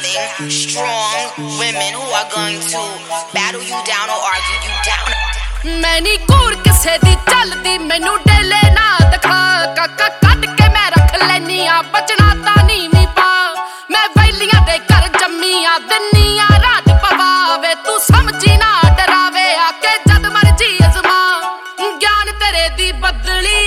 having strong women who are going to battle you down or argue you down. मैं नी कूड़ किसे दी चलदी मैनू डेले ना दिखा काका कट के मैं रख लैनी आ बचना ता नीवी पा मैं वैलियां दे घर जम्मी आ दिन्नी आ राज पवावे तू समझी ना डरावे आके जद मर्जी अजमा ज्ञान तेरे दी बदली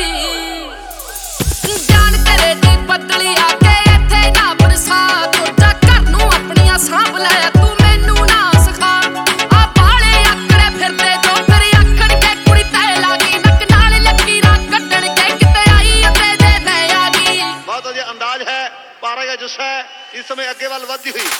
ज्ञान तेरे दी बदली आके इत्थे ना बरसा तू जा घर नू अपनियां सांभ लै तू मैनू ना सिखा आ बाले आकड़े फिरदे जो फिर आखण के कुड़ी तै लागी नक नाल लकीरां कड्डण के किते आई अते जे मैं आ गई बहुत ਵਧੀਆ अंदाज है पारा का जुस्सा है इस समय आगे वाल ਵਧਦੀ हुई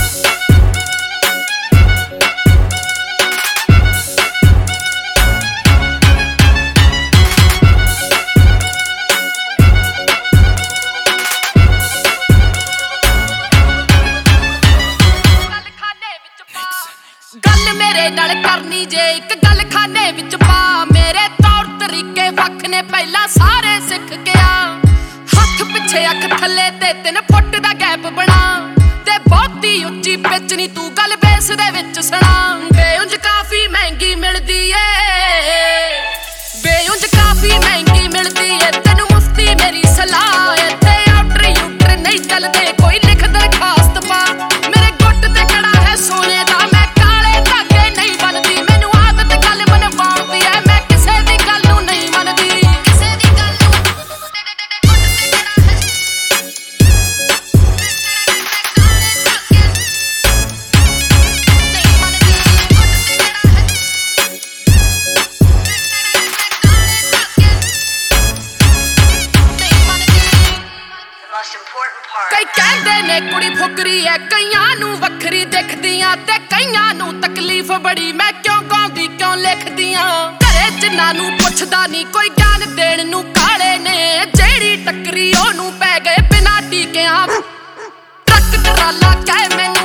गल मेरे नाल करनी जे एक गल खाने विच पा मेरे तौर तरीके वख ने पहला सारे सिख गया हथ पिछे अख थले ते 3 फुट दा गैप बना ते बहुती उच्ची पिच नी तू गल बेस दे विच सुना बेउंज काफी महंगी मिलदी ए बेउंज काफी महंगी मिलदी ए तेनू मुफ्ती मेरी सलाह इत्थे आउटर यूटर नहीं चलदे कोई लिख दरखास्त पा मेरे गुट ते कड़ा है सोने दा मैं कई कहते ने कुड़ी फुकरी है कईयां नू वखरी दिखदियां ते कईयां नू तकलीफ बड़ी मैं क्यों गाउंदी क्यों लिखदियां घरे जिन्हां नू पुछदा नी कोई ज्ञान देण नू काले ने जेड़ी टकरी ओनू पै गए बिना टीकियां ट्रक टराला कह मैं